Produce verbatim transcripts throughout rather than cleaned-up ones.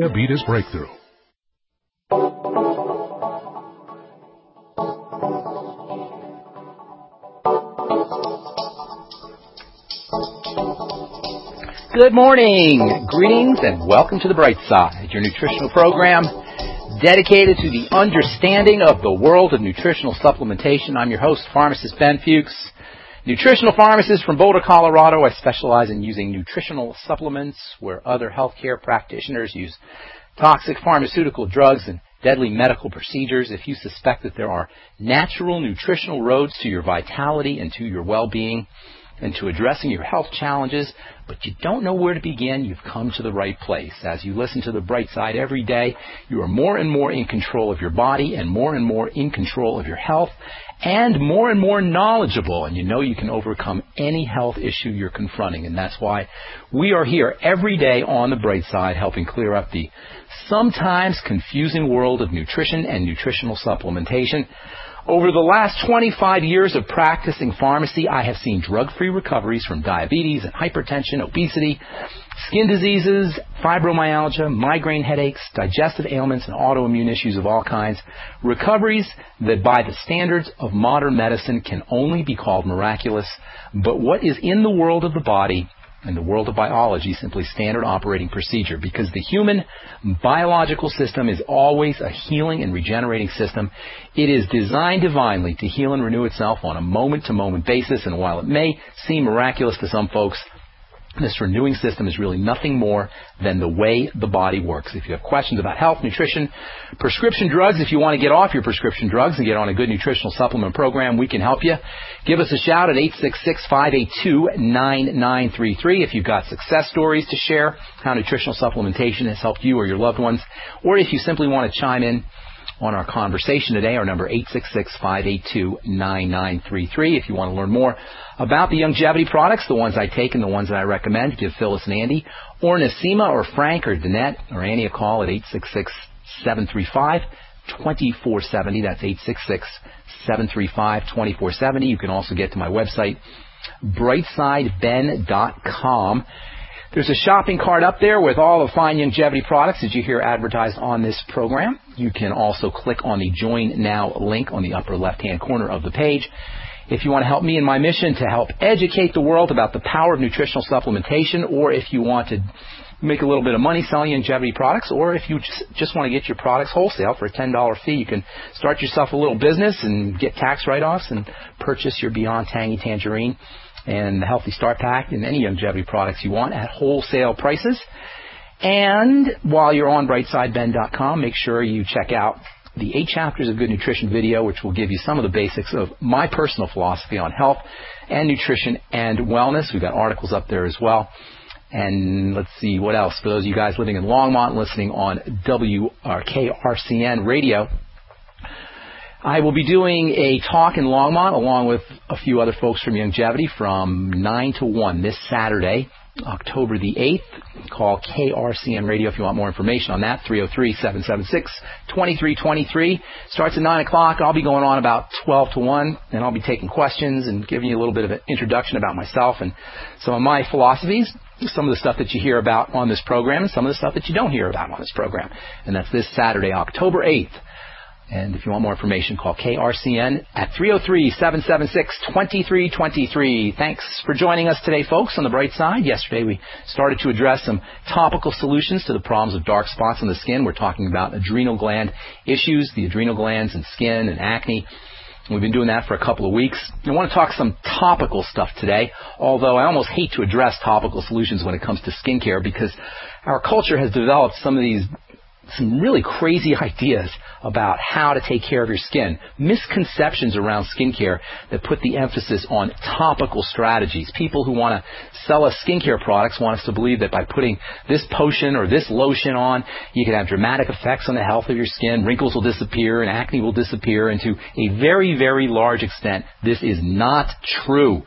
Diabetes Breakthrough. Good morning, greetings, and welcome to The Bright Side, your nutritional program dedicated to the understanding of the world of nutritional supplementation. I'm your host, pharmacist Ben Fuchs, nutritional pharmacist from Boulder, Colorado. I specialize in using nutritional supplements where other healthcare practitioners use toxic pharmaceutical drugs and deadly medical procedures. If you suspect that there are natural nutritional roads to your vitality and to your well-being and to addressing your health challenges, but you don't know where to begin, you've come to the right place. As you listen to The Bright Side every day, you are more and more in control of your body and more and more in control of your health and more and more knowledgeable, and you know you can overcome any health issue you're confronting. And that's why we are here every day on The Bright Side helping clear up the sometimes confusing world of nutrition and nutritional supplementation. Over the last twenty-five years of practicing pharmacy, I have seen drug-free recoveries from diabetes and hypertension, obesity, skin diseases, fibromyalgia, migraine headaches, digestive ailments, and autoimmune issues of all kinds. Recoveries that by the standards of modern medicine can only be called miraculous. But what is in the world of the body and the world of biology simply standard operating procedure, because the human biological system is always a healing and regenerating system. It is designed divinely to heal and renew itself on a moment-to-moment basis, and while it may seem miraculous to some folks, this renewing system is really nothing more than the way the body works. If you have questions about health, nutrition, prescription drugs, if you want to get off your prescription drugs and get on a good nutritional supplement program, we can help you. Give us a shout at eight six six, five eight two, nine nine three three if you've got success stories to share, how nutritional supplementation has helped you or your loved ones, or if you simply want to chime in on our conversation today. Our number eight six six, five eight two, nine nine three three. If you want to learn more about the Youngevity products, the ones I take and the ones that I recommend, give Phyllis and Andy, or Nasima, or Frank, or Danette, or Annie a call at eight six six, seven three five, two four seven zero. That's eight six six, seven three five, two four seven zero. You can also get to my website, brightside ben dot com. There's a shopping cart up there with all the fine Youngevity products that you hear advertised on this program. You can also click on the Join Now link on the upper left-hand corner of the page. If you want to help me in my mission to help educate the world about the power of nutritional supplementation, or if you want to make a little bit of money selling Youngevity products, or if you just, just want to get your products wholesale for a ten dollars fee, you can start yourself a little business and get tax write-offs and purchase your Beyond Tangy Tangerine and the Healthy Start Pack and any Youngevity products you want at wholesale prices. And while you're on brightside ben dot com, make sure you check out the eight chapters of Good Nutrition video, which will give you some of the basics of my personal philosophy on health and nutrition and wellness. We've got articles up there as well. And let's see, what else? For those of you guys living in Longmont listening on W R K R C N radio, I will be doing a talk in Longmont along with a few other folks from Youngevity from nine to one this Saturday, October the eighth. Call K R C N Radio if you want more information on that, three oh three, seven seven six, two three two three. Starts at nine o'clock. I'll be going on about twelve to one, and I'll be taking questions and giving you a little bit of an introduction about myself and some of my philosophies, some of the stuff that you hear about on this program, and some of the stuff that you don't hear about on this program. And that's this Saturday, October eighth. And if you want more information, call K R C N at three oh three, seven seven six, two three two three. Thanks for joining us today, folks, on The Bright Side. Yesterday we started to address some topical solutions to the problems of dark spots on the skin. We're talking about adrenal gland issues, the adrenal glands and skin and acne. We've been doing that for a couple of weeks. I want to talk some topical stuff today, although I almost hate to address topical solutions when it comes to skincare, because our culture has developed some of these some really crazy ideas about how to take care of your skin. Misconceptions around skincare that put the emphasis on topical strategies. People who want to sell us skincare products want us to believe that by putting this potion or this lotion on, you can have dramatic effects on the health of your skin. Wrinkles will disappear and acne will disappear. And to a very, very large extent, this is not true.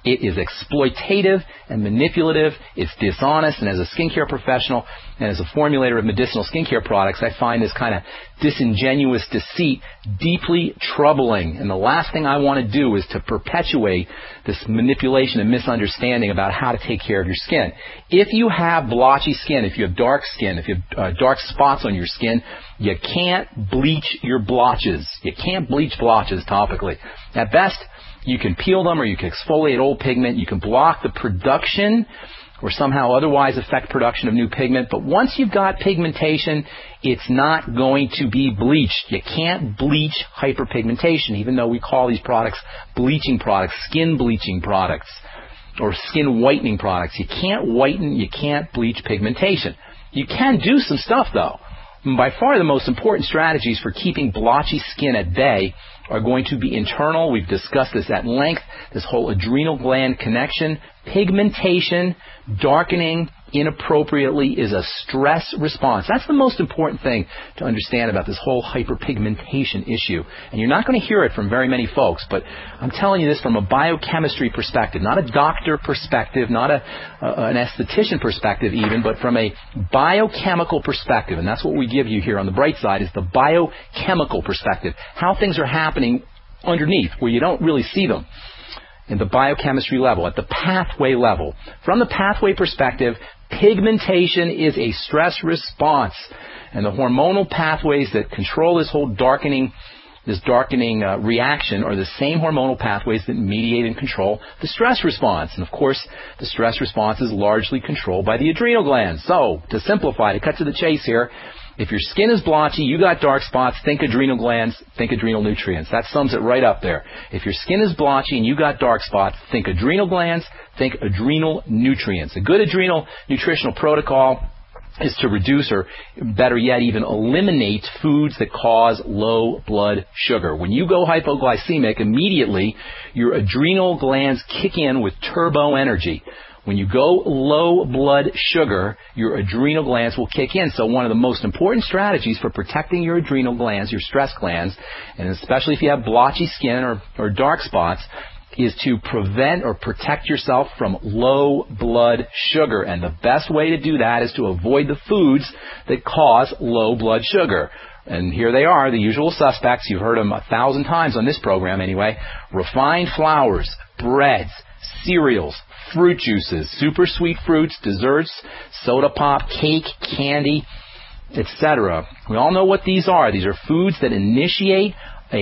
It is exploitative and manipulative. It's dishonest. And as a skincare professional and as a formulator of medicinal skincare products, I find this kind of disingenuous deceit deeply troubling. And the last thing I want to do is to perpetuate this manipulation and misunderstanding about how to take care of your skin. If you have blotchy skin, if you have dark skin, if you have uh, dark spots on your skin, you can't bleach your blotches. You can't bleach blotches topically. At best, you can peel them or you can exfoliate old pigment. You can block the production or somehow otherwise affect production of new pigment. But once you've got pigmentation, it's not going to be bleached. You can't bleach hyperpigmentation, even though we call these products bleaching products, skin bleaching products, or skin whitening products. You can't whiten, you can't bleach pigmentation. You can do some stuff, though. And by far the most important strategies for keeping blotchy skin at bay are going to be internal. We've discussed this at length, this whole adrenal gland connection. Pigmentation, darkening inappropriately is a stress response. That's the most important thing to understand about this whole hyperpigmentation issue. And you're not going to hear it from very many folks, but I'm telling you this from a biochemistry perspective, not a doctor perspective, not a, uh, an esthetician perspective even, but from a biochemical perspective. And that's what we give you here on the bright side, is the biochemical perspective, how things are happening underneath where you don't really see them. In the biochemistry level, at the pathway level. From the pathway perspective, pigmentation is a stress response. And the hormonal pathways that control this whole darkening, this darkening uh, reaction are the same hormonal pathways that mediate and control the stress response. And of course, the stress response is largely controlled by the adrenal glands. So, to simplify, to cut to the chase here, if your skin is blotchy, you got dark spots, think adrenal glands, think adrenal nutrients. That sums it right up there. If your skin is blotchy and you got dark spots, think adrenal glands, think adrenal nutrients. A good adrenal nutritional protocol is to reduce, or better yet, even eliminate foods that cause low blood sugar. When you go hypoglycemic, immediately your adrenal glands kick in with turbo energy. When you go low blood sugar, your adrenal glands will kick in. So one of the most important strategies for protecting your adrenal glands, your stress glands, and especially if you have blotchy skin or, or dark spots, is to prevent or protect yourself from low blood sugar. And the best way to do that is to avoid the foods that cause low blood sugar. And here they are, the usual suspects. You've heard them a thousand times on this program anyway. Refined flours, breads, cereals, fruit juices, super sweet fruits, desserts, soda pop, cake, candy, et cetera. We all know what these are. These are foods that initiate a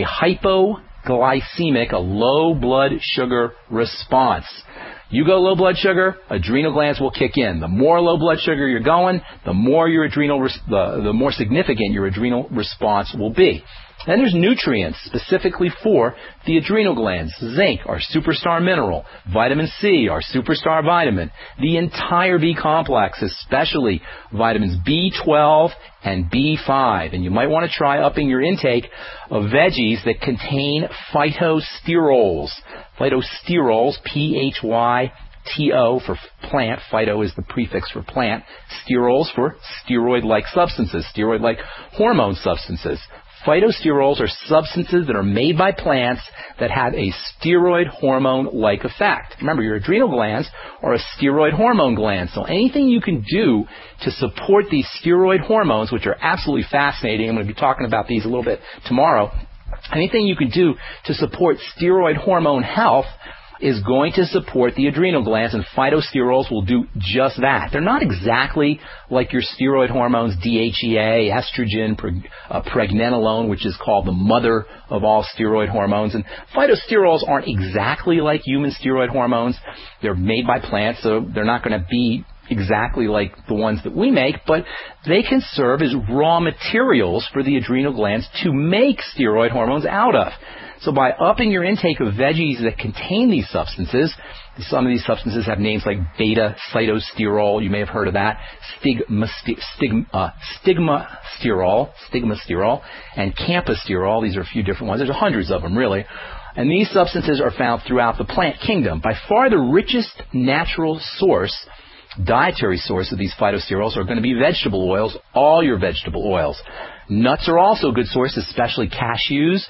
hypoglycemic, a low blood sugar response. You go low blood sugar, adrenal glands will kick in. The more low blood sugar you're going, the more your adrenal, res- the, the more significant your adrenal response will be. Then there's nutrients specifically for the adrenal glands. Zinc, our superstar mineral. Vitamin C, our superstar vitamin. The entire B complex, especially vitamins B twelve and B five. And you might want to try upping your intake of veggies that contain phytosterols. Phytosterols, P H Y T O for plant. Phyto is the prefix for plant. Sterols for steroid-like substances, steroid-like hormone substances. Phytosterols are substances that are made by plants that have a steroid hormone-like effect. Remember, your adrenal glands are a steroid hormone gland, so anything you can do to support these steroid hormones, which are absolutely fascinating, I'm going to be talking about these a little bit tomorrow, anything you can do to support steroid hormone health is going to support the adrenal glands, and phytosterols will do just that. They're not exactly like your steroid hormones, D H E A, estrogen, preg- uh, pregnenolone, which is called the mother of all steroid hormones. And phytosterols aren't exactly like human steroid hormones. They're made by plants, so they're not going to be exactly like the ones that we make, but they can serve as raw materials for the adrenal glands to make steroid hormones out of. So by upping your intake of veggies that contain these substances, some of these substances have names like beta-cytosterol, you may have heard of that, stigma, stigma, uh, stigmasterol, stigmasterol, and camphosterol. These are a few different ones. There's hundreds of them, really. And these substances are found throughout the plant kingdom. By far the richest natural source, dietary source of these phytosterols are going to be vegetable oils, all your vegetable oils. Nuts are also a good source, especially cashews,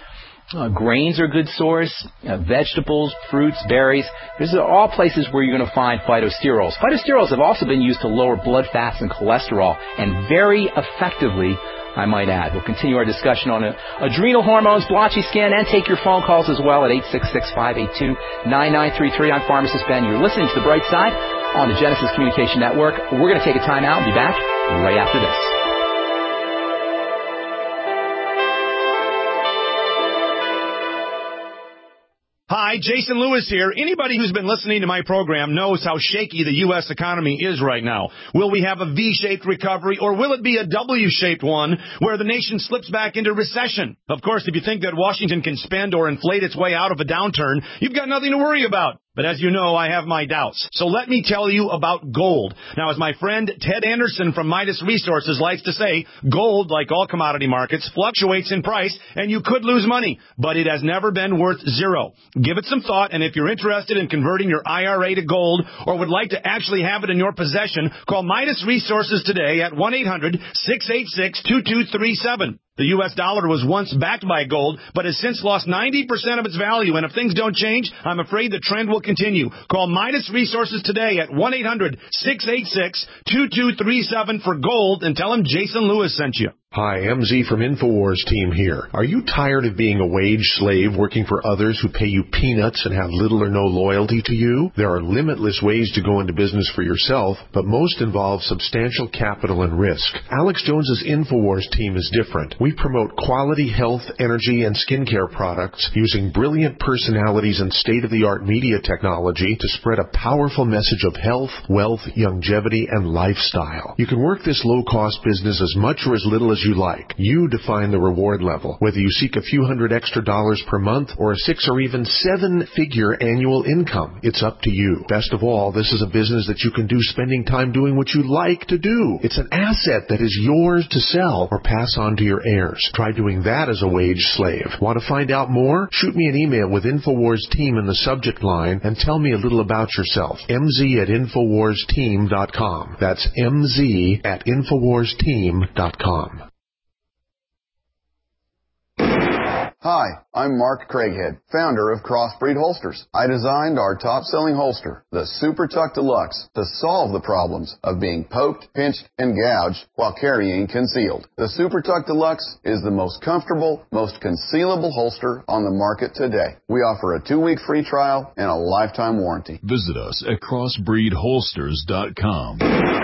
Uh, grains are a good source. Uh, vegetables, fruits, berries. These are all places where you're going to find phytosterols. Phytosterols have also been used to lower blood fats and cholesterol, and very effectively, I might add. We'll continue our discussion on uh, adrenal hormones, blotchy skin, and take your phone calls as well at eight six six, five eight two, nine nine three three. I'm Pharmacist Ben. You're listening to The Bright Side on the Genesis Communication Network. We're going to take a time out and be back right after this. Hi, Jason Lewis here. Anybody who's been listening to my program knows how shaky the U S economy is right now. Will we have a V-shaped recovery, or will it be a W-shaped one where the nation slips back into recession? Of course, if you think that Washington can spend or inflate its way out of a downturn, you've got nothing to worry about. But as you know, I have my doubts. So let me tell you about gold. Now, as my friend Ted Anderson from Midas Resources likes to say, gold, like all commodity markets, fluctuates in price, and you could lose money, but it has never been worth zero. Give it some thought, and if you're interested in converting your I R A to gold or would like to actually have it in your possession, call Midas Resources today at one eight hundred, six eight six, two two three seven. The U S dollar was once backed by gold, but has since lost ninety percent of its value. And if things don't change, I'm afraid the trend will continue. Call Midas Resources today at one eight hundred, six eight six, two two three seven for gold and tell them Jason Lewis sent you. Hi, M Z from InfoWars team here. Are you tired of being a wage slave working for others who pay you peanuts and have little or no loyalty to you? There are limitless ways to go into business for yourself, but most involve substantial capital and risk. Alex Jones's InfoWars team is different. We promote quality health, energy, and skincare products using brilliant personalities and state-of-the-art media technology to spread a powerful message of health, wealth, longevity, and lifestyle. You can work this low-cost business as much or as little as you like. You define the reward level, whether you seek a few hundred extra dollars per month or a six or even seven-figure annual income. It's up to you. Best of all, this is a business that you can do spending time doing what you like to do. It's an asset that is yours to sell or pass on to your heirs. Try doing that as a wage slave. Want to find out more? Shoot me an email with InfoWars Team in the subject line and tell me a little about yourself. M Z at Infowars Team dot com. That's M Z at Infowars Team dot com. Hi, I'm Mark Craighead, founder of Crossbreed Holsters. I designed our top-selling holster, the Super Tuck Deluxe, to solve the problems of being poked, pinched, and gouged while carrying concealed. The Super Tuck Deluxe is the most comfortable, most concealable holster on the market today. We offer a two-week free trial and a lifetime warranty. Visit us at crossbreed holsters dot com.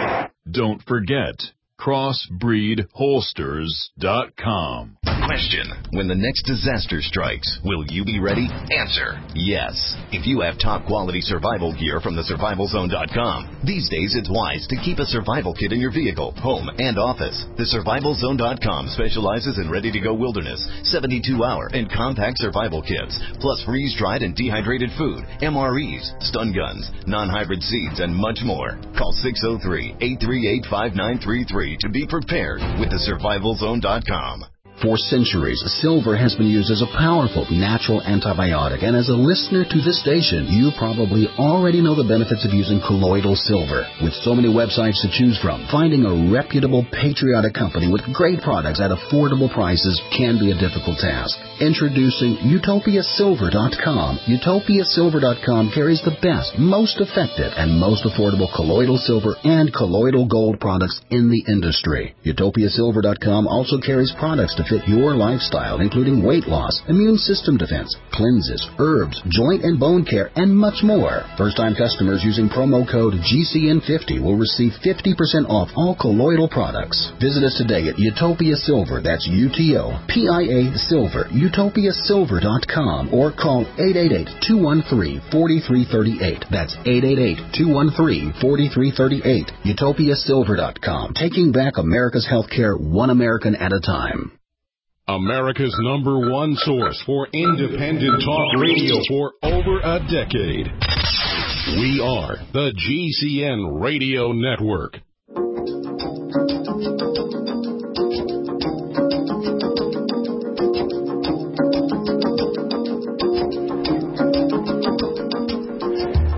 Don't forget, crossbreed holsters dot com. Question: when the next disaster strikes, will you be ready? Answer: yes. If you have top quality survival gear from the survival zone dot com, these days it's wise to keep a survival kit in your vehicle, home, and office. The survival zone dot com specializes in ready-to-go wilderness, seventy-two hour, and compact survival kits, plus freeze-dried and dehydrated food, M R Es, stun guns, non-hybrid seeds, and much more. Call six oh three, eight three eight, five nine three three to be prepared with the survival zone dot com. For centuries, silver has been used as a powerful natural antibiotic, and as a listener to this station, you probably already know the benefits of using colloidal silver. With so many websites to choose from, finding a reputable, patriotic company with great products at affordable prices can be a difficult task. Introducing Utopia Silver dot com. Utopia Silver dot com carries the best, most effective, and most affordable colloidal silver and colloidal gold products in the industry. Utopia Silver dot com also carries products to fit your lifestyle, including weight loss, immune system defense, cleanses, herbs, joint and bone care, and much more. First-time customers using promo code G C N fifty will receive fifty percent off all colloidal products. Visit us today at Utopia Silver, that's U T O P I A Silver, Utopia Silver dot com, or call eight eight eight, two one three, four three three eight. That's eight eight eight, two one three, four three three eight. Utopia Silver dot com, taking back America's healthcare one American at a time. America's number one source for independent talk radio for over a decade. We are the G C N Radio Network. All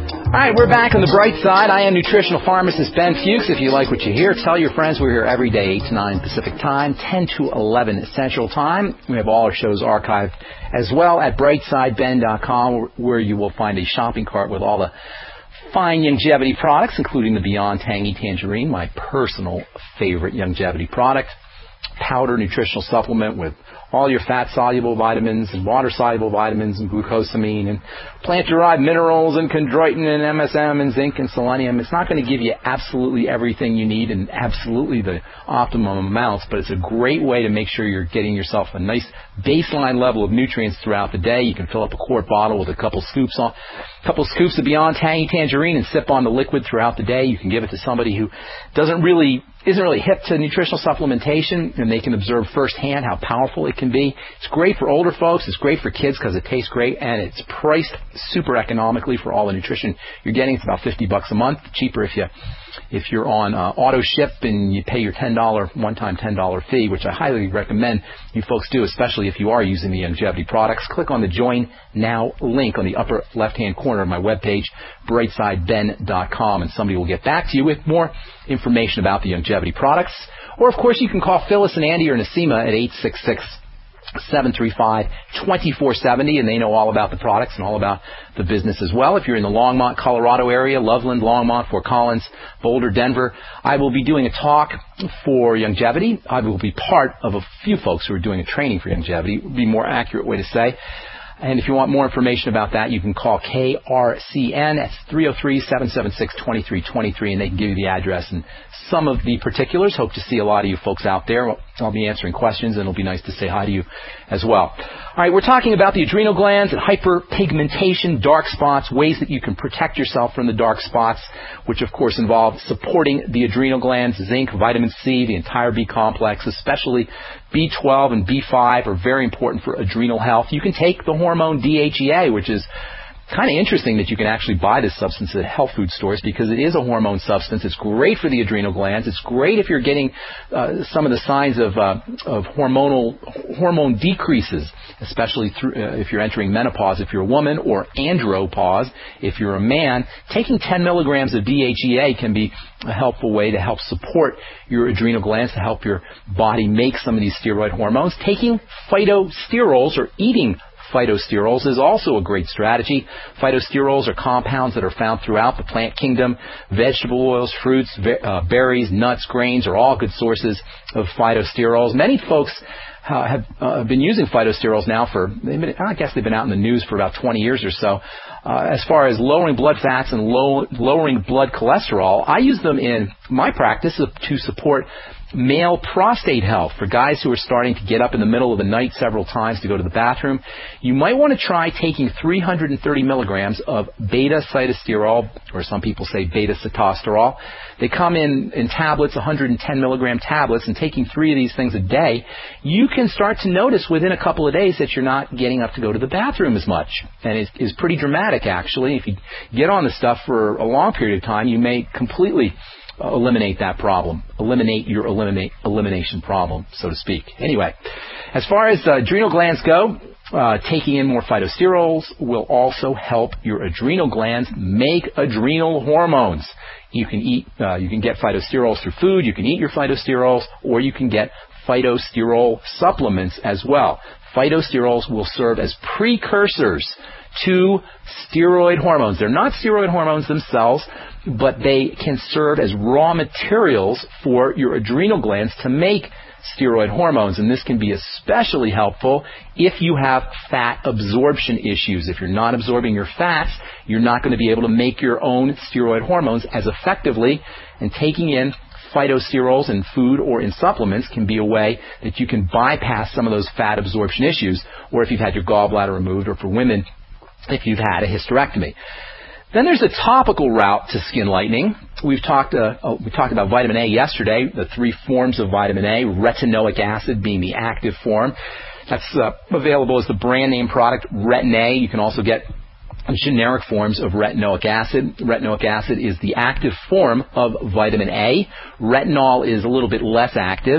right, we're back on the bright side. I am nutritional pharmacist Ben Fuchs. If you like what you hear, tell your friends we're here every day, eight to nine Pacific Time, ten to eleven Central Time. We have all our shows archived as well at brightside ben dot com, where you will find a shopping cart with all the fine longevity products, including the Beyond Tangy Tangerine, my personal favorite longevity product, powder nutritional supplement with all your fat-soluble vitamins and water-soluble vitamins and glucosamine and plant-derived minerals and chondroitin and M S M and zinc and selenium. It's not going to give you absolutely everything you need and absolutely the optimum amounts, but it's a great way to make sure you're getting yourself a nice baseline level of nutrients throughout the day. You can fill up a quart bottle with a couple scoops on, a couple scoops of Beyond Tangy Tangerine and sip on the liquid throughout the day. You can give it to somebody who doesn't really isn't really hip to nutritional supplementation, and they can observe firsthand how powerful it can be. It's great for older folks. It's great for kids because it tastes great, and it's priced super economically for all the nutrition you're getting. It's about fifty bucks a month, cheaper if you if you're on uh, auto ship and you pay your ten dollars one-time ten dollars fee, which I highly recommend you folks do, especially if you are using the longevity products. Click on the Join Now link on the upper left-hand corner of my webpage, brightside ben dot com, and somebody will get back to you with more information about the longevity products. Or, of course, you can call Phyllis and Andy or Nasima at eight six six, seven three five, two four seven zero, and they know all about the products and all about the business as well. If you're in the Longmont, Colorado area, Loveland, Longmont, Fort Collins, Boulder, Denver, I will be doing a talk for longevity. I will be part of a few folks who are doing a training for longevity, would be a more accurate way to say. And if you want more information about that, you can call K R C N at three oh three, seven seven six, two three two three, and they can give you the address and some of the particulars. Hope to see a lot of you folks out there. I'll be answering questions, and it'll be nice to say hi to you as well. All right, we're talking about the adrenal glands and hyperpigmentation, dark spots, ways that you can protect yourself from the dark spots, which, of course, involve supporting the adrenal glands. Zinc, vitamin C, the entire B complex, especially B twelve and B five are very important for adrenal health. You can take the hormone D H E A, which is kind of interesting that you can actually buy this substance at health food stores because it is a hormone substance. It's great for the adrenal glands. It's great if you're getting uh, some of the signs of uh, of hormonal hormone decreases, especially through, uh, if you're entering menopause if you're a woman, or andropause if you're a man. Taking ten milligrams of D H E A can be a helpful way to help support your adrenal glands, to help your body make some of these steroid hormones. Taking phytosterols or eating phytosterols is also a great strategy. Phytosterols are compounds that are found throughout the plant kingdom. Vegetable oils, fruits, uh, berries, nuts, grains are all good sources of phytosterols. Many folks uh, have uh, been using phytosterols now for, been, I guess they've been out in the news for about twenty years or so. Uh, as far as lowering blood fats and low, lowering blood cholesterol, I use them in my practice to support male prostate health. For guys who are starting to get up in the middle of the night several times to go to the bathroom, you might want to try taking three hundred thirty milligrams of beta-cytosterol, or some people say beta-sitosterol. They come in, in tablets, one hundred ten milligram tablets, and taking three of these things a day, you can start to notice within a couple of days that you're not getting up to go to the bathroom as much. And it is pretty dramatic, actually. If you get on the stuff for a long period of time, you may completely eliminate that problem, eliminate your eliminate elimination problem, so to speak. Anyway, as far as uh, adrenal glands go, uh, taking in more phytosterols will also help your adrenal glands make adrenal hormones. You can eat, uh, you can get phytosterols through food, you can eat your phytosterols, or you can get phytosterol supplements as well. Phytosterols will serve as precursors to steroid hormones. They're not steroid hormones themselves, but they can serve as raw materials for your adrenal glands to make steroid hormones. And this can be especially helpful if you have fat absorption issues. If you're not absorbing your fats, you're not going to be able to make your own steroid hormones as effectively, and taking in phytosterols in food or in supplements can be a way that you can bypass some of those fat absorption issues, or if you've had your gallbladder removed, or for women, if you've had a hysterectomy. Then there's a topical route to skin lightening. We've talked uh, uh, we talked about vitamin A yesterday, the three forms of vitamin A, retinoic acid being the active form. That's uh, available as the brand name product, Retin-A. You can also get generic forms of retinoic acid. Retinoic acid is the active form of vitamin A. Retinol is a little bit less active.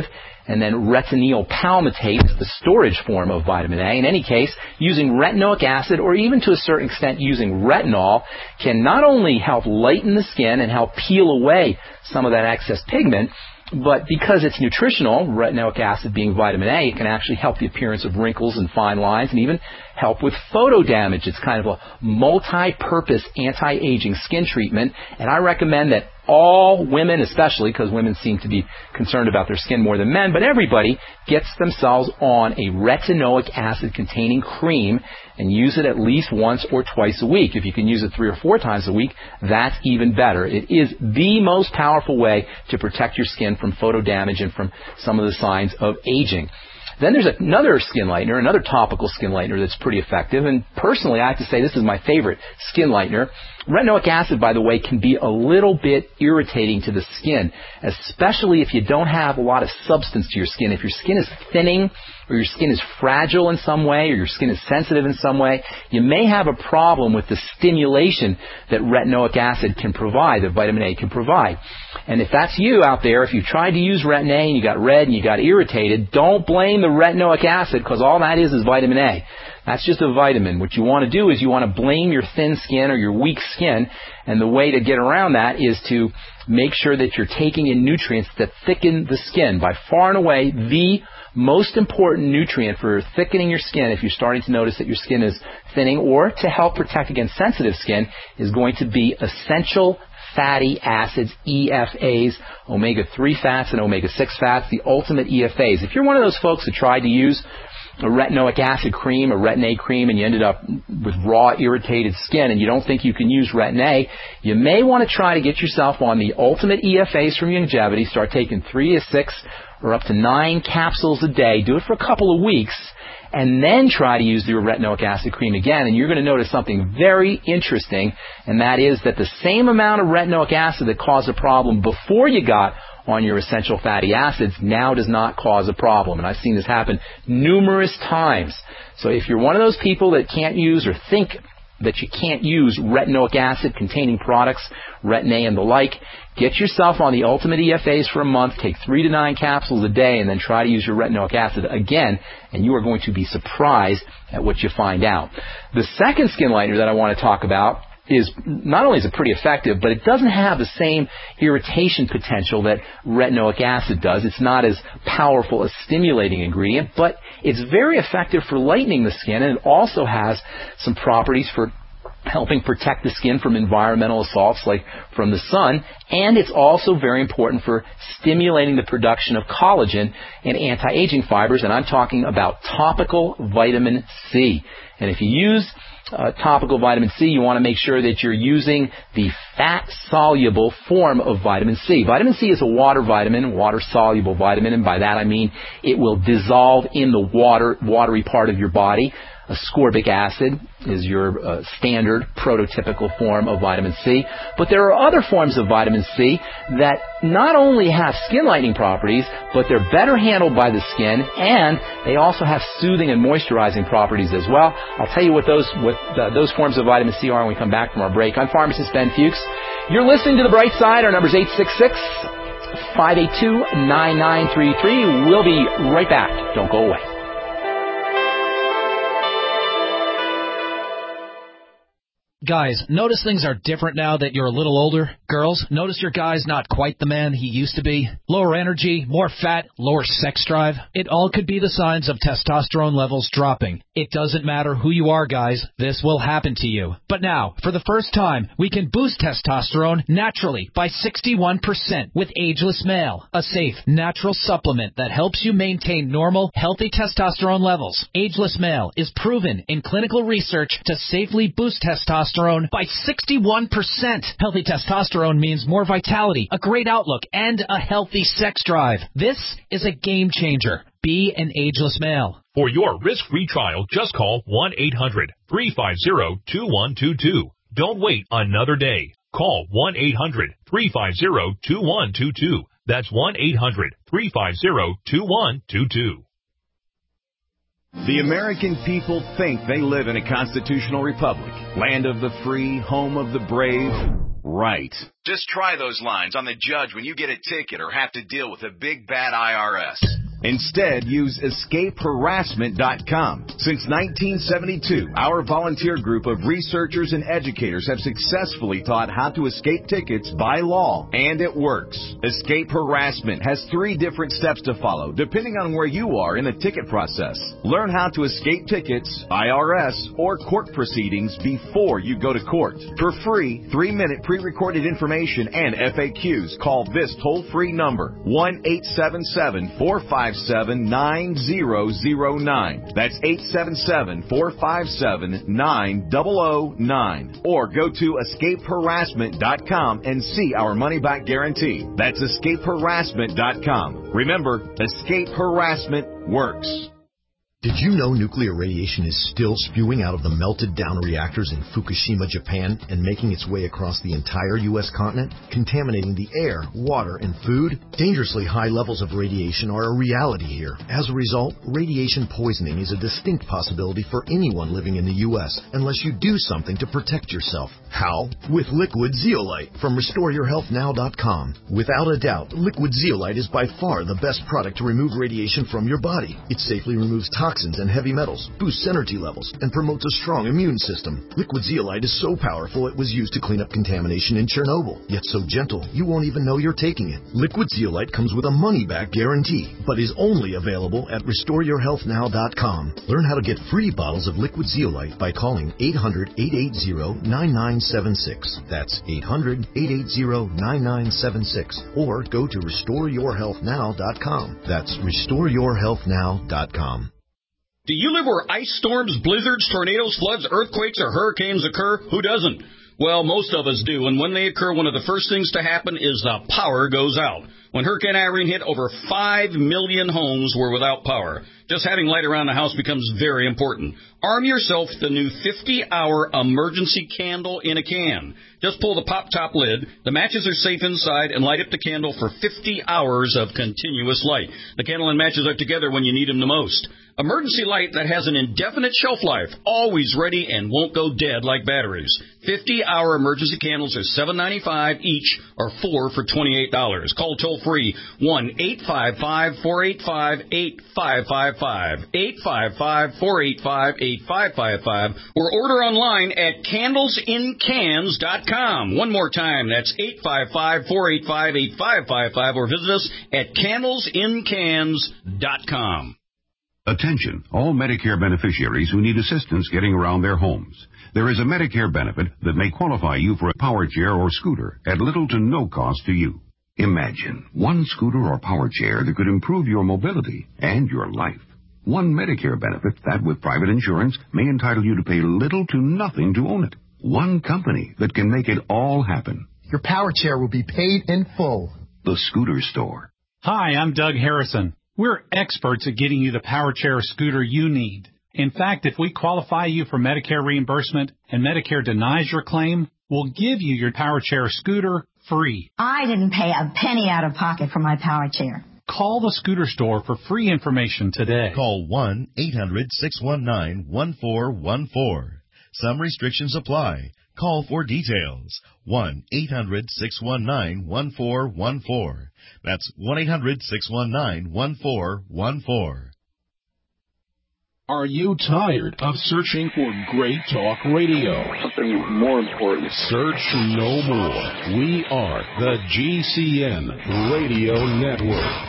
and then retinoyl palmitate, the storage form of vitamin A. In any case, using retinoic acid or even to a certain extent using retinol can not only help lighten the skin and help peel away some of that excess pigment, but because it's nutritional, retinoic acid being vitamin A, it can actually help the appearance of wrinkles and fine lines and even help with photo damage. It's kind of a multi-purpose anti-aging skin treatment, and I recommend that all women, especially because women seem to be concerned about their skin more than men, but everybody gets themselves on a retinoic acid-containing cream and use it at least once or twice a week. If you can use it three or four times a week, that's even better. It is the most powerful way to protect your skin from photo damage and from some of the signs of aging. Then there's another skin lightener, another topical skin lightener that's pretty effective, and personally I have to say this is my favorite skin lightener. Retinoic acid, by the way, can be a little bit irritating to the skin, especially if you don't have a lot of substance to your skin. If your skin is thinning, or your skin is fragile in some way, or your skin is sensitive in some way, you may have a problem with the stimulation that retinoic acid can provide, that vitamin A can provide. And if that's you out there, if you tried to use Retin A and you got red and you got irritated, don't blame the retinoic acid, because all that is is vitamin A. That's just a vitamin. What you want to do is you want to blame your thin skin or your weak skin, and the way to get around that is to make sure that you're taking in nutrients that thicken the skin. By far and away, the most important nutrient for thickening your skin, if you're starting to notice that your skin is thinning, or to help protect against sensitive skin, is going to be essential fatty acids, E F As, omega three fats and omega six fats, the ultimate E F As. If you're one of those folks that tried to use a retinoic acid cream, a Retin A cream, and you ended up with raw, irritated skin, and you don't think you can use Retin A, you may want to try to get yourself on the ultimate E F As from Youngevity. Start taking three to six or up to nine capsules a day. Do it for a couple of weeks, and then try to use the retinoic acid cream again, and you're going to notice something very interesting, and that is that the same amount of retinoic acid that caused a problem before you got on your essential fatty acids now does not cause a problem. And I've seen this happen numerous times. So if you're one of those people that can't use or think that you can't use retinoic acid containing products, Retin A and the like, get yourself on the ultimate E F As for a month, take three to nine capsules a day, and then try to use your retinoic acid again, and you are going to be surprised at what you find out. The second skin lightener that I want to talk about is not only is it pretty effective, but it doesn't have the same irritation potential that retinoic acid does. It's not as powerful a stimulating ingredient, but it's very effective for lightening the skin, and it also has some properties for helping protect the skin from environmental assaults like from the sun, and it's also very important for stimulating the production of collagen and anti-aging fibers, and I'm talking about topical vitamin C. And if you use Uh, topical vitamin C, you want to make sure that you're using the fat-soluble form of vitamin C. Vitamin C is a water vitamin, water-soluble vitamin, and by that I mean it will dissolve in the water, watery part of your body. Ascorbic acid is your uh, standard prototypical form of vitamin C. But there are other forms of vitamin C that not only have skin lightening properties, but they're better handled by the skin, and they also have soothing and moisturizing properties as well. I'll tell you what those what uh, those forms of vitamin C are when we come back from our break. I'm pharmacist Ben Fuchs. You're listening to The Bright Side. Our number's eight six six, five eight two, nine nine three three. We'll be right back. Don't go away. Guys, notice things are different now that you're a little older? Girls, notice your guy's not quite the man he used to be? Lower energy, more fat, lower sex drive? It all could be the signs of testosterone levels dropping. It doesn't matter who you are, guys. This will happen to you. But now, for the first time, we can boost testosterone naturally by sixty-one percent with Ageless Male, a safe, natural supplement that helps you maintain normal, healthy testosterone levels. Ageless Male is proven in clinical research to safely boost testosterone by sixty-one percent. Healthy testosterone means more vitality, a great outlook, and a healthy sex drive. This is a game changer. Be an Ageless Male. For your risk-free trial, just call one eight hundred, three five zero, two one two two. Don't wait another day. Call one eight hundred, three five zero, two one two two. That's one eight hundred, three five zero, two one two two. The American people think they live in a constitutional republic, land of the free, home of the brave. Right. Just try those lines on the judge when you get a ticket or have to deal with a big bad I R S. Instead, use escape harassment dot com. Since nineteen seventy-two, our volunteer group of researchers and educators have successfully taught how to escape tickets by law, and it works. Escape Harassment has three different steps to follow, depending on where you are in the ticket process. Learn how to escape tickets, I R S, or court proceedings before you go to court. For free, three-minute pre-recorded information and F A Qs, call this toll-free number, one eight seven seven, four five seven, nine zero zero nine. That's eight seven seven, four five seven, nine zero zero nine. Or go to escape harassment dot com and see our money-back guarantee. That's escape harassment dot com. Remember, Escape Harassment works. Did you know nuclear radiation is still spewing out of the melted down reactors in Fukushima, Japan, and making its way across the entire U S continent, contaminating the air, water, and food? Dangerously high levels of radiation are a reality here. As a result, radiation poisoning is a distinct possibility for anyone living in the U S unless you do something to protect yourself. How? With Liquid Zeolite from restore your health now dot com. Without a doubt, Liquid Zeolite is by far the best product to remove radiation from your body. It safely removes toxins and heavy metals, boosts energy levels, and promotes a strong immune system. Liquid Zeolite is so powerful it was used to clean up contamination in Chernobyl, yet so gentle you won't even know you're taking it. Liquid Zeolite comes with a money-back guarantee, but is only available at restore your health now dot com. Learn how to get free bottles of Liquid Zeolite by calling eight hundred, eight eight zero, nine nine seven six. That's eight hundred, eight eight zero, nine nine seven six. Or go to restore your health now dot com. That's restore your health now dot com. Do you live where ice storms, blizzards, tornadoes, floods, earthquakes, or hurricanes occur? Who doesn't? Well, most of us do, and when they occur, one of the first things to happen is the power goes out. When Hurricane Irene hit, over five million homes were without power. Just having light around the house becomes very important. Arm yourself with the new fifty-hour emergency candle in a can. Just pull the pop-top lid, the matches are safe inside, and light up the candle for fifty hours of continuous light. The candle and matches are together when you need them the most. Emergency light that has an indefinite shelf life, always ready and won't go dead like batteries. fifty-hour emergency candles are seven ninety-five each, or four for twenty-eight dollars. Call toll-free one eight five five, four eight five, eight five five five, eight five five, four eight five, eight five five five, or order online at candles in cans dot com. One more time, that's eight five five, four eight five, eight five five five, or visit us at candles in cans dot com. Attention, all Medicare beneficiaries who need assistance getting around their homes. There is a Medicare benefit that may qualify you for a power chair or scooter at little to no cost to you. Imagine one scooter or power chair that could improve your mobility and your life. One Medicare benefit that, with private insurance, may entitle you to pay little to nothing to own it. One company that can make it all happen. Your power chair will be paid in full. The Scooter Store. Hi, I'm Doug Harrison. We're experts at getting you the power chair or scooter you need. In fact, if we qualify you for Medicare reimbursement and Medicare denies your claim, we'll give you your power chair or scooter free. I didn't pay a penny out of pocket for my power chair. Call the Scooter Store for free information today. Call one eight hundred, six one nine, one four one four. Some restrictions apply. Call for details. one eight hundred, six one nine, one four one four. That's one eight hundred, six one nine, one four one four. Are you tired of searching for great talk radio? Something more important. Search no more. We are the G C N Radio Network.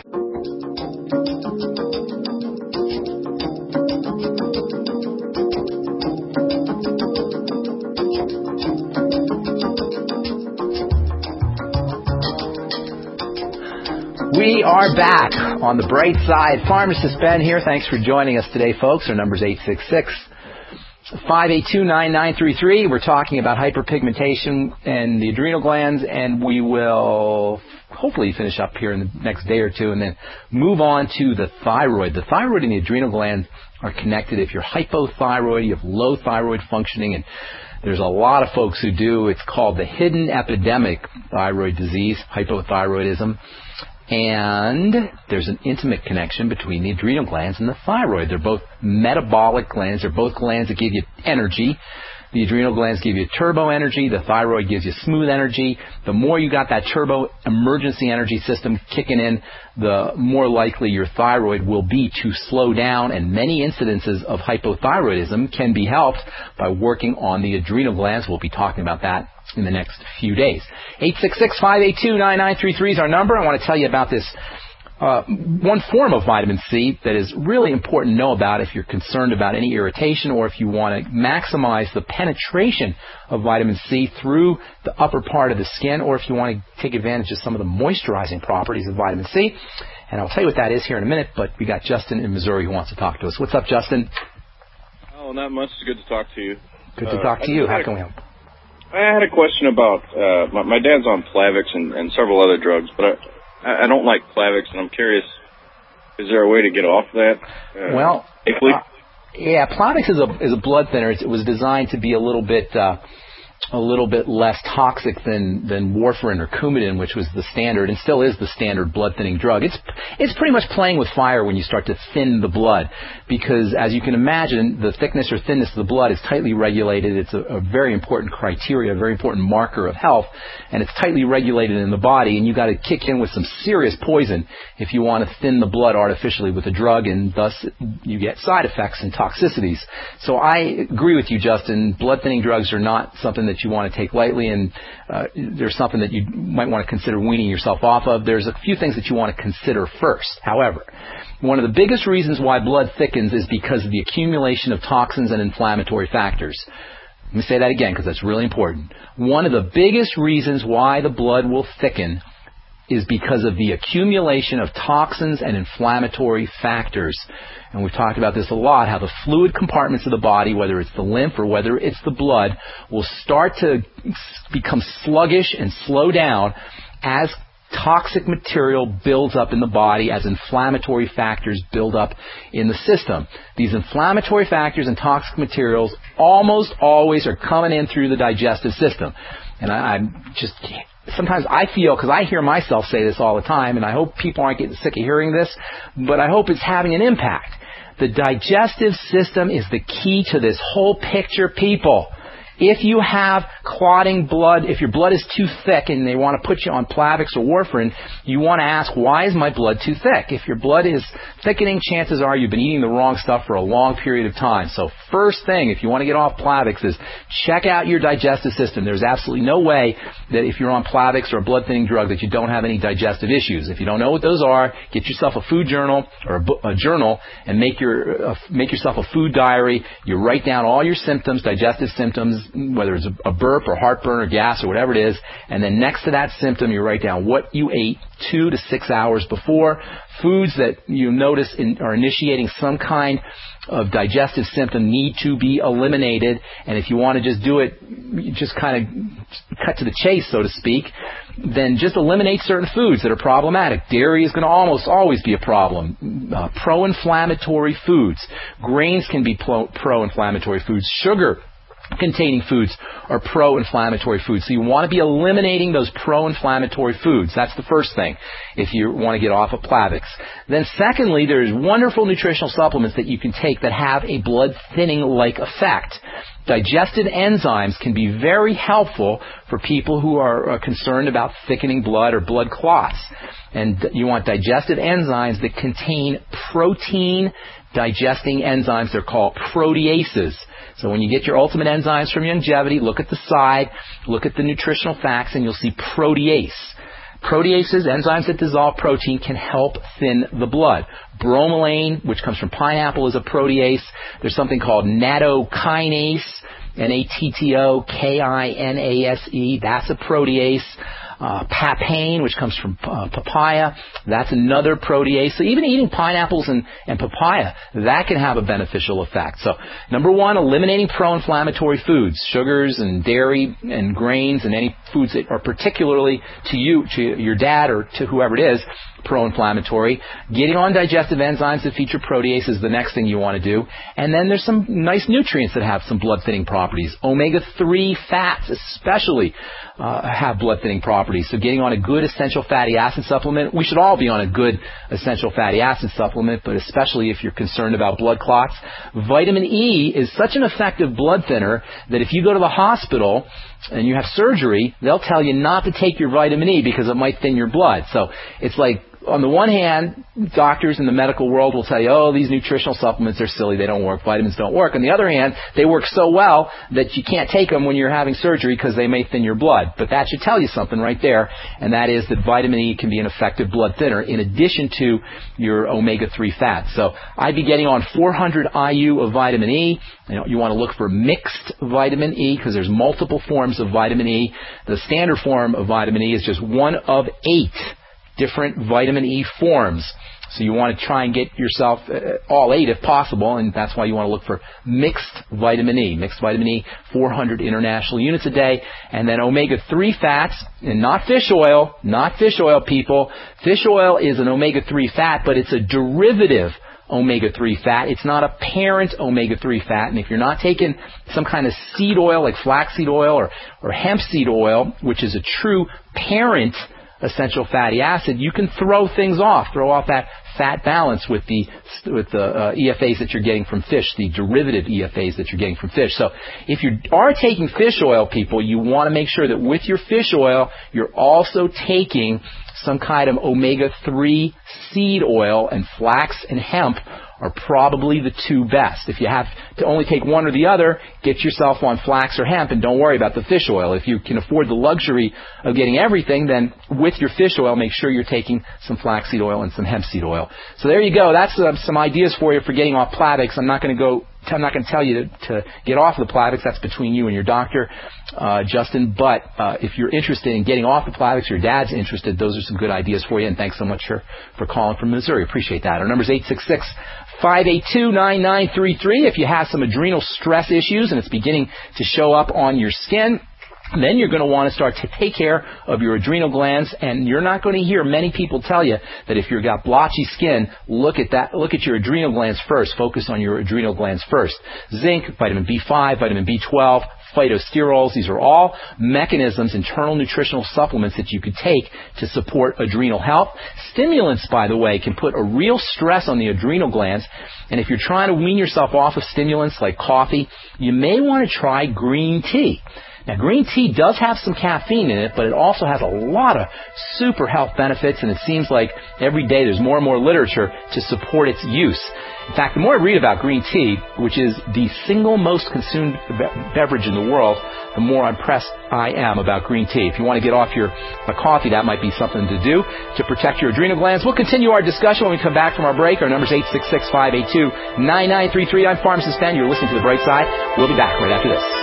We are back on the bright side. Pharmacist Ben here. Thanks for joining us today, folks. Our number's eight six six, five eight two, nine nine three three. We're talking about hyperpigmentation and the adrenal glands, and we will hopefully finish up here in the next day or two and then move on to the thyroid. The thyroid and the adrenal glands are connected. If you're hypothyroid, you have low thyroid functioning, and there's a lot of folks who do. It's called the hidden epidemic thyroid disease, hypothyroidism. And there's an intimate connection between the adrenal glands and the thyroid. They're both metabolic glands. They're both glands that give you energy. The adrenal glands give you turbo energy. The thyroid gives you smooth energy. The more you got that turbo emergency energy system kicking in, the more likely your thyroid will be to slow down. And many incidences of hypothyroidism can be helped by working on the adrenal glands. We'll be talking about that in the next few days. eight six six, five eight two, nine nine three three is our number. I want to tell you about this Uh, one form of vitamin C that is really important to know about if you're concerned about any irritation or if you want to maximize the penetration of vitamin C through the upper part of the skin, or if you want to take advantage of some of the moisturizing properties of vitamin C. And I'll tell you what that is here in a minute, but we got Justin in Missouri who wants to talk to us. What's up, Justin? Oh, not much. It's good to talk to you. Good to talk uh, to you. How can we help? I had a question about, uh, my, my dad's on Plavix and, and several other drugs, but I, I don't like Plavix, and I'm curious, is there a way to get off that? Uh, well, uh, yeah, Plavix is a is a blood thinner. It was designed to be a little bit uh, a little bit less toxic than than warfarin or Coumadin, which was the standard and still is the standard blood thinning drug. It's it's pretty much playing with fire when you start to thin the blood, because as you can imagine, the thickness or thinness of the blood is tightly regulated. It's a, a very important criteria, a very important marker of health, and it's tightly regulated in the body, and you got to kick in with some serious poison if you want to thin the blood artificially with a drug, and thus you get side effects and toxicities. So I agree with you, Justin. Blood thinning drugs are not something that you want to take lightly, and uh, there's something that you might want to consider weaning yourself off of. There's a few things that you want to consider first. However, one of the biggest reasons why blood thickens is because of the accumulation of toxins and inflammatory factors. Let me say that again because that's really important. One of the biggest reasons why the blood will thicken is because of the accumulation of toxins and inflammatory factors. And we've talked about this a lot, how the fluid compartments of the body, whether it's the lymph or whether it's the blood, will start to become sluggish and slow down as toxic material builds up in the body, as inflammatory factors build up in the system. These inflammatory factors and toxic materials almost always are coming in through the digestive system. And I, I'm just... Sometimes I feel, because I hear myself say this all the time, and I hope people aren't getting sick of hearing this, but I hope it's having an impact. The digestive system is the key to this whole picture, people. If you have clotting blood, if your blood is too thick and they want to put you on Plavix or warfarin, you want to ask, why is my blood too thick? If your blood is thickening, chances are you've been eating the wrong stuff for a long period of time. So first thing, if you want to get off Plavix, is check out your digestive system. There's absolutely no way that if you're on Plavix or a blood thinning drug that you don't have any digestive issues. If you don't know what those are, get yourself a food journal or a, a journal and make your uh, make yourself a food diary. You write down all your symptoms, digestive symptoms, whether it's a burp or heartburn or gas or whatever it is, and then next to that symptom you write down what you ate two to six hours before, foods that you notice in, are initiating some kind of digestive symptom need to be eliminated, and if you want to just do it, just kind of cut to the chase, so to speak, then just eliminate certain foods that are problematic. Dairy is going to almost always be a problem. Uh, pro-inflammatory foods. Grains can be pro- pro-inflammatory foods. Sugar containing foods are pro-inflammatory foods. So you want to be eliminating those pro-inflammatory foods. That's the first thing if you want to get off of Plavix. Then secondly, there's wonderful nutritional supplements that you can take that have a blood thinning-like effect. Digestive enzymes can be very helpful for people who are uh, concerned about thickening blood or blood clots. And you want digestive enzymes that contain protein digesting enzymes. They're called proteases. So when you get your Ultimate Enzymes from Youngevity, look at the side, look at the nutritional facts, and you'll see protease. Proteases, enzymes that dissolve protein, can help thin the blood. Bromelain, which comes from pineapple, is a protease. There's something called nattokinase, N A T T O K I N A S E. That's a protease. Uh, papain, which comes from uh, papaya, that's another protease. So even eating pineapples and, and papaya, that can have a beneficial effect. So number one, eliminating pro-inflammatory foods, sugars and dairy and grains and any foods that are particularly to you, to your dad or to whoever it is, pro-inflammatory. Getting on digestive enzymes that feature protease is the next thing you want to do. And then there's some nice nutrients that have some blood-thinning properties. omega three fats especially uh, have blood-thinning properties. So getting on a good essential fatty acid supplement, we should all be on a good essential fatty acid supplement, but especially if you're concerned about blood clots. Vitamin E is such an effective blood thinner that if you go to the hospital and you have surgery, they'll tell you not to take your vitamin E because it might thin your blood. So it's like, on the one hand, doctors in the medical world will tell you, oh, these nutritional supplements are silly, they don't work, vitamins don't work. On the other hand, they work so well that you can't take them when you're having surgery because they may thin your blood. But that should tell you something right there, and that is that vitamin E can be an effective blood thinner in addition to your omega three fats. So I'd be getting on four hundred I U of vitamin E. You know, you want to look for mixed vitamin E because there's multiple forms of vitamin E. The standard form of vitamin E is just one of eight different vitamin E forms. So you want to try and get yourself uh, all eight if possible, and that's why you want to look for mixed vitamin E. Mixed vitamin E, four hundred international units a day. And then omega three fats, and not fish oil, not fish oil, people. Fish oil is an omega three fat, but it's a derivative omega three fat. It's not a parent omega three fat. And if you're not taking some kind of seed oil like flaxseed oil or, or hemp seed oil, which is a true parent essential fatty acid, you can throw things off, throw off that fat balance with the with the uh, E F As that you're getting from fish, the derivative E F As that you're getting from fish. So if you are taking fish oil, people, you want to make sure that with your fish oil, you're also taking some kind of omega three seed oil, and flax and hemp are probably the two best. If you have to only take one or the other, get yourself on flax or hemp and don't worry about the fish oil. If you can afford the luxury of getting everything, then with your fish oil, make sure you're taking some flaxseed oil and some hemp seed oil. So there you go. That's uh, some ideas for you for getting off Plavix. I'm not going to go I'm not going to tell you to, to get off of the Plavix. That's between you and your doctor, uh, Justin. But uh, if you're interested in getting off the Plavix, your dad's interested, those are some good ideas for you. And thanks so much for, for calling from Missouri. Appreciate that. Our number is eight six six, five eight two, nine nine three three. If you have some adrenal stress issues and it's beginning to show up on your skin, then you're going to want to start to take care of your adrenal glands, and you're not going to hear many people tell you that if you've got blotchy skin, look at that, look at your adrenal glands first. Focus on your adrenal glands first. Zinc, vitamin B five, vitamin B twelve, phytosterols, these are all mechanisms, internal nutritional supplements that you could take to support adrenal health. Stimulants, by the way, can put a real stress on the adrenal glands, and if you're trying to wean yourself off of stimulants like coffee, you may want to try green tea. Now, green tea does have some caffeine in it, but it also has a lot of super health benefits, and it seems like every day there's more and more literature to support its use. In fact, the more I read about green tea, which is the single most consumed be- beverage in the world, the more impressed I am about green tea. If you want to get off your uh, coffee, that might be something to do to protect your adrenal glands. We'll continue our discussion when we come back from our break. Our number is eight six six, five eight two, nine nine three three. I'm Pharmacist Ben. You're listening to The Bright Side. We'll be back right after this.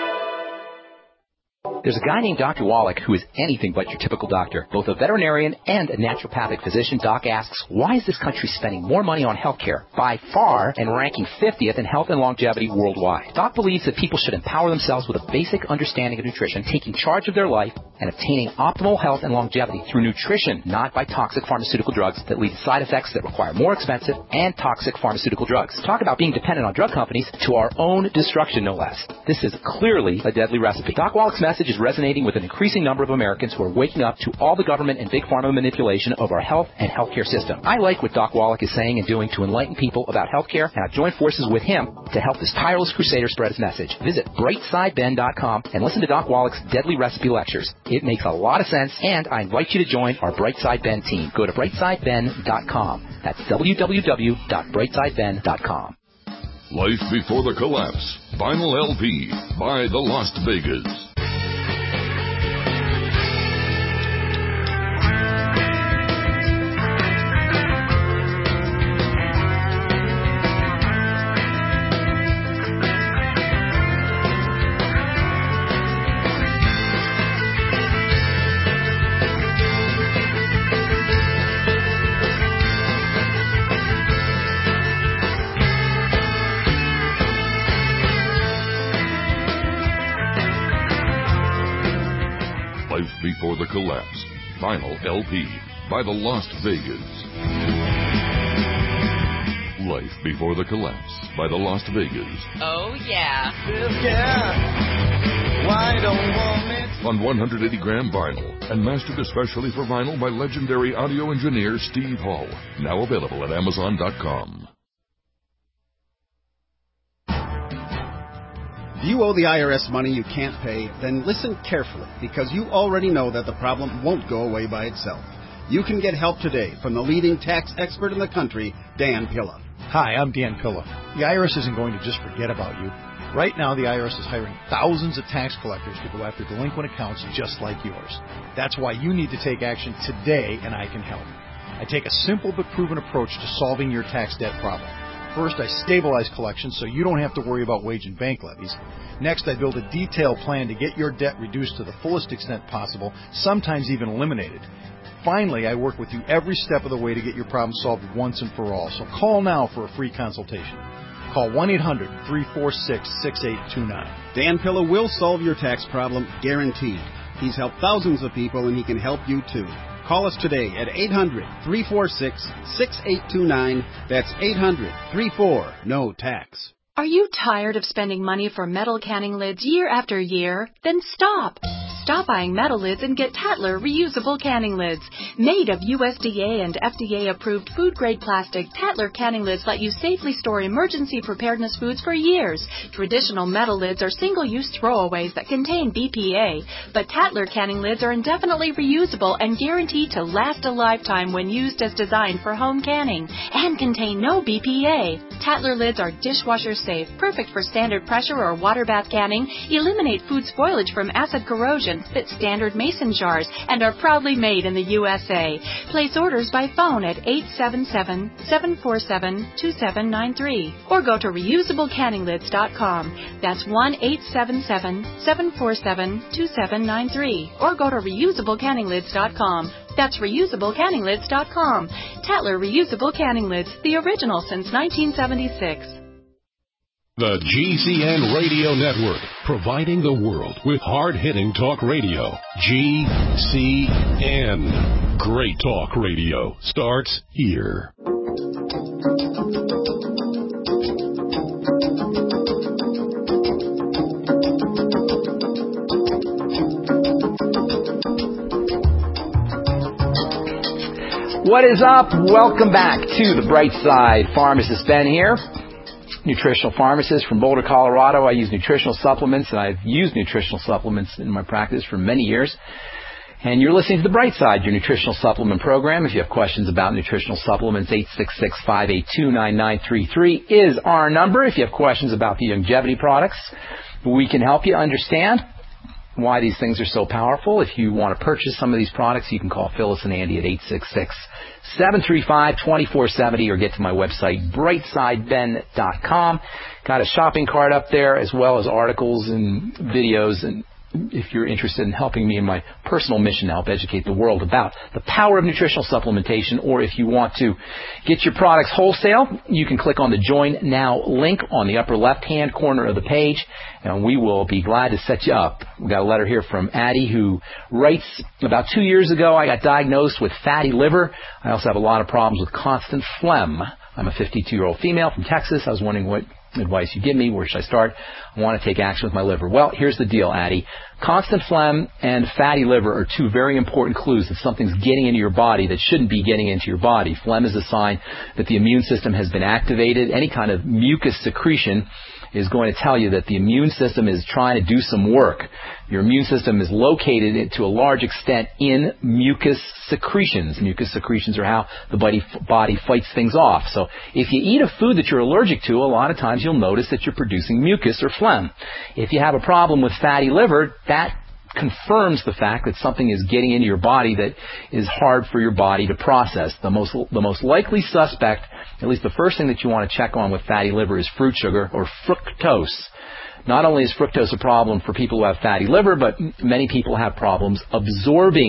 There's a guy named Doctor Wallach who is anything but your typical doctor. Both a veterinarian and a naturopathic physician, Doc asks, why is this country spending more money on health care by far and ranking fiftieth in health and longevity worldwide? Doc believes that people should empower themselves with a basic understanding of nutrition, taking charge of their life, and obtaining optimal health and longevity through nutrition, not by toxic pharmaceutical drugs that lead to side effects that require more expensive and toxic pharmaceutical drugs. Talk about being dependent on drug companies to our own destruction, no less. This is clearly a deadly recipe. Doc Wallach's message is resonating with an increasing number of Americans who are waking up to all the government and big pharma manipulation of our health and healthcare system. I like what Doc Wallach is saying and doing to enlighten people about healthcare, and I've joined forces with him to help this tireless crusader spread his message. Visit bright side ben dot com and listen to Doc Wallach's deadly recipe lectures. It makes a lot of sense, and I invite you to join our Brightside Ben team. Go to bright side ben dot com. That's w w w dot bright side ben dot com. Life Before the Collapse. Vinyl L P by the Las Vegas. Before the Collapse. Vinyl L P by the Las Vegas. Life Before the Collapse by the Las Vegas. Oh, yeah. Yeah. Why don't want it? On one hundred eighty gram vinyl and mastered especially for vinyl by legendary audio engineer Steve Hall. Now available at Amazon dot com. If you owe the I R S money you can't pay, then listen carefully, because you already know that the problem won't go away by itself. You can get help today from the leading tax expert in the country, Dan Pilla. Hi, I'm Dan Pilla. The I R S isn't going to just forget about you. Right now, the I R S is hiring thousands of tax collectors to go after delinquent accounts just like yours. That's why you need to take action today, and I can help. I take a simple but proven approach to solving your tax debt problem. First, I stabilize collections so you don't have to worry about wage and bank levies. Next, I build a detailed plan to get your debt reduced to the fullest extent possible, sometimes even eliminated. Finally, I work with you every step of the way to get your problem solved once and for all. So call now for a free consultation. Call one eight hundred, three four six, six eight two nine. Dan Pilla will solve your tax problem, guaranteed. He's helped thousands of people, and he can help you too. Call us today at eight hundred, three four six, six eight two nine. That's eight hundred, three four, N O tax. Are you tired of spending money for metal canning lids year after year? Then stop. Stop buying metal lids and get Tatler reusable canning lids. Made of U S D A and F D A-approved food-grade plastic, Tatler canning lids let you safely store emergency preparedness foods for years. Traditional metal lids are single-use throwaways that contain B P A, but Tatler canning lids are indefinitely reusable and guaranteed to last a lifetime when used as designed for home canning, and contain no B P A. Tatler lids are dishwasher safe, perfect for standard pressure or water bath canning, eliminate food spoilage from acid corrosion, fit standard mason jars, and are proudly made in the U S A. Place orders by phone at eight seven seven, seven four seven, two seven nine three or go to reusable canning lids dot com. That's one eight seven seven, seven four seven, two seven nine three or go to reusable canning lids dot com. That's reusable canning lids dot com. Tatler Reusable Canning Lids, the original since nineteen seventy-six. The G C N Radio Network, providing the world with hard-hitting talk radio. G C N. Great talk radio starts here. What is up? Welcome back to the Bright Side. Pharmacist Ben here, nutritional pharmacist from Boulder, Colorado. I use nutritional supplements, and I've used nutritional supplements in my practice for many years. And you're listening to the Bright Side, your nutritional supplement program. If you have questions about nutritional supplements, eight six six, five eight two, nine nine three three is our number. If you have questions about the longevity products, we can help you understand why these things are so powerful. If you want to purchase some of these products, you can call Phyllis and Andy at eight six six, seven three five, two four seven zero or get to my website, bright side ben dot com. Got a shopping cart up there, as well as articles and videos, and if you're interested in helping me in my personal mission to help educate the world about the power of nutritional supplementation, or if you want to get your products wholesale, you can click on the Join Now link on the upper left-hand corner of the page, and we will be glad to set you up. We got a letter here from Addie, who writes, about two years ago, I got diagnosed with fatty liver. I also have a lot of problems with constant phlegm. I'm a fifty-two-year-old female from Texas. I was wondering what advice you give me. Where should I start? I want to take action with my liver. Well, here's the deal, Addie. Constant phlegm and fatty liver are two very important clues that something's getting into your body that shouldn't be getting into your body. Phlegm is a sign that the immune system has been activated. Any kind of mucus secretion is going to tell you that the immune system is trying to do some work. Your immune system is located to a large extent in mucus secretions. Mucus secretions are how the body, body fights things off. So if you eat a food that you're allergic to, a lot of times you'll notice that you're producing mucus or phlegm. If you have a problem with fatty liver, that confirms the fact that something is getting into your body that is hard for your body to process. The most, the most likely suspect, at least the first thing that you want to check on with fatty liver, is fruit sugar or fructose. Not only is fructose a problem for people who have fatty liver, but many people have problems absorbing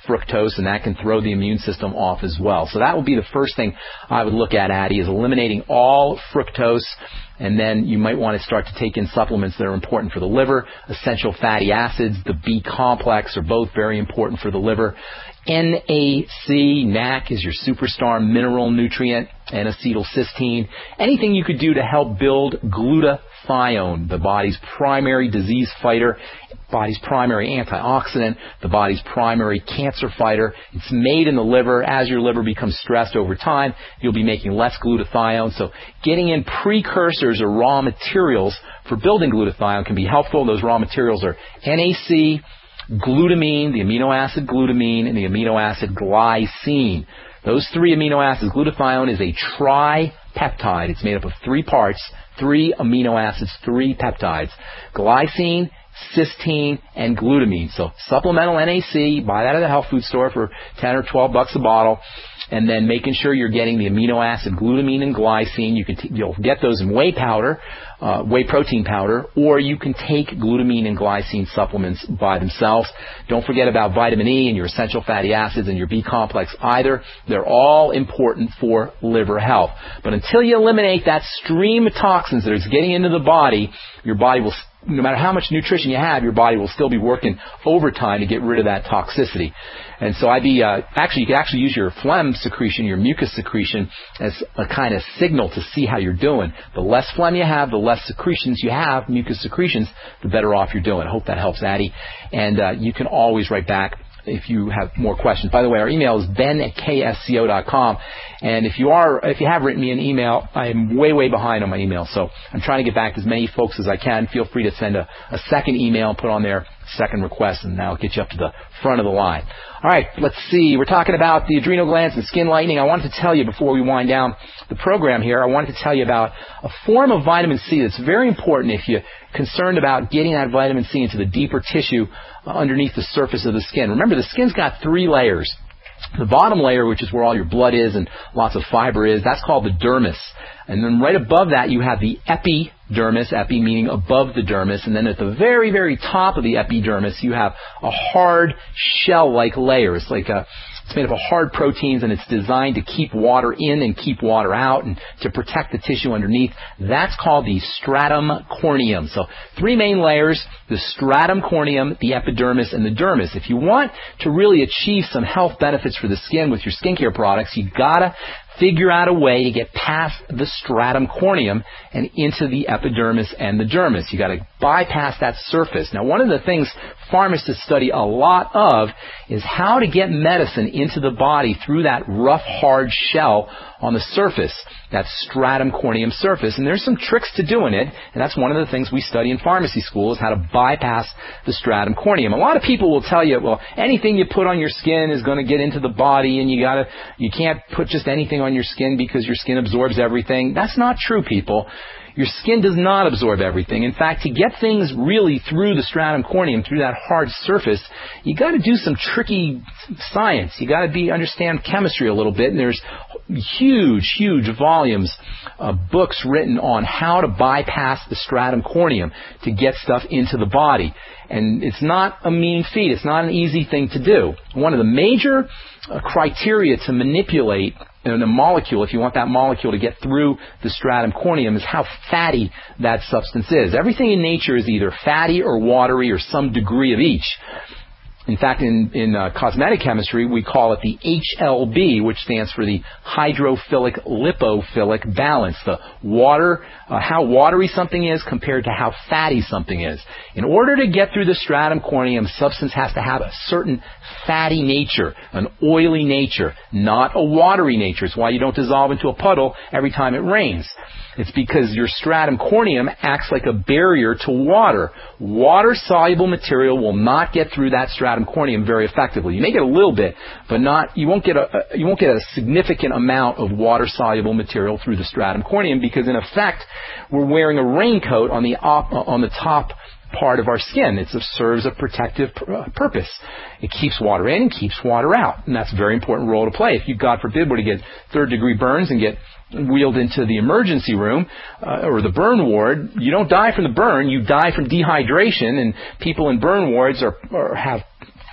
fructose, and that can throw the immune system off as well. So that would be the first thing I would look at, Addie, is eliminating all fructose. And then you might want to start to take in supplements that are important for the liver. Essential fatty acids, the B complex are both very important for the liver. N A C, N A C, is your superstar mineral nutrient, and acetylcysteine. Anything you could do to help build glutathione, the body's primary disease fighter, body's primary antioxidant, the body's primary cancer fighter. It's made in the liver. As your liver becomes stressed over time, you'll be making less glutathione. So getting in precursors or raw materials for building glutathione can be helpful. Those raw materials are N A C, glutamine, the amino acid glutamine, and the amino acid glycine. Those three amino acids, glutathione is a tripeptide. It's made up of three parts, three amino acids, three peptides. Glycine, cysteine, and glutamine. So supplemental N A C, buy that at a health food store for ten or twelve bucks a bottle. And then making sure you're getting the amino acid glutamine and glycine. You can t- you'll get those in whey powder, uh, whey protein powder, or you can take glutamine and glycine supplements by themselves. Don't forget about vitamin E and your essential fatty acids and your B complex either. They're all important for liver health. But until you eliminate that stream of toxins that is getting into the body, your body will, no matter how much nutrition you have, your body will still be working overtime to get rid of that toxicity. And so I'd be, uh, actually, you can actually use your phlegm secretion, your mucus secretion, as a kind of signal to see how you're doing. The less phlegm you have, the less secretions you have, mucus secretions, the better off you're doing. I hope that helps, Addie. And uh, you can always write back if you have more questions. By the way, our email is ben at k s c o dot com. And if you are, if you have written me an email, I am way, way behind on my email. So I'm trying to get back to as many folks as I can. Feel free to send a, a second email and put on there second request, and that'll get you up to the front of the line. All right, let's see. We're talking about the adrenal glands and skin lightening. I wanted to tell you before we wind down the program here, I wanted to tell you about a form of vitamin C that's very important if you're concerned about getting that vitamin C into the deeper tissue uh, underneath the surface of the skin. Remember, the skin's got three layers. The bottom layer, which is where all your blood is and lots of fiber is, that's called the dermis. And then right above that, you have the epidermis, epi meaning above the dermis. And then at the very, very top of the epidermis, you have a hard shell-like layer. It's like a, it's made up of hard proteins, and it's designed to keep water in and keep water out and to protect the tissue underneath. That's called the stratum corneum. So three main layers, the stratum corneum, the epidermis, and the dermis. If you want to really achieve some health benefits for the skin with your skincare products, you gotta figure out a way to get past the stratum corneum and into the epidermis and the dermis. You got to bypass that surface. Now, one of the things pharmacists study a lot of is how to get medicine into the body through that rough, hard shell on the surface, that stratum corneum surface. And there's some tricks to doing it, and that's one of the things we study in pharmacy school is how to bypass the stratum corneum. A lot of people will tell you, well, anything you put on your skin is going to get into the body, and you gotta, you can't put just anything on your skin because your skin absorbs everything. That's not true, people. Your skin does not absorb everything. In fact, to get things really through the stratum corneum, through that hard surface, you got to do some tricky science. You got to be understand chemistry a little bit, and there's huge, huge volumes of books written on how to bypass the stratum corneum to get stuff into the body. And it's not a mean feat. It's not an easy thing to do. One of the major uh, criteria to manipulate in a molecule, if you want that molecule to get through the stratum corneum, is how fatty that substance is. Everything in nature is either fatty or watery or some degree of each. In fact, in, in uh, cosmetic chemistry, we call it the H L B, which stands for the hydrophilic lipophilic balance, the water, uh, how watery something is compared to how fatty something is. In order to get through the stratum corneum, substance has to have a certain fatty nature, an oily nature, not a watery nature. It's why you don't dissolve into a puddle every time it rains. It's because your stratum corneum acts like a barrier to water. Water-soluble material will not get through that stratum corneum very effectively. You may get a little bit, but not. You won't get a you won't get a significant amount of water-soluble material through the stratum corneum because, in effect, we're wearing a raincoat on the op, on the top part of our skin. It serves a protective purpose. It keeps water in and keeps water out, and that's a very important role to play. If you, God forbid, were to get third-degree burns and get wheeled into the emergency room uh, or the burn ward, you don't die from the burn, you die from dehydration, and people in burn wards are, are have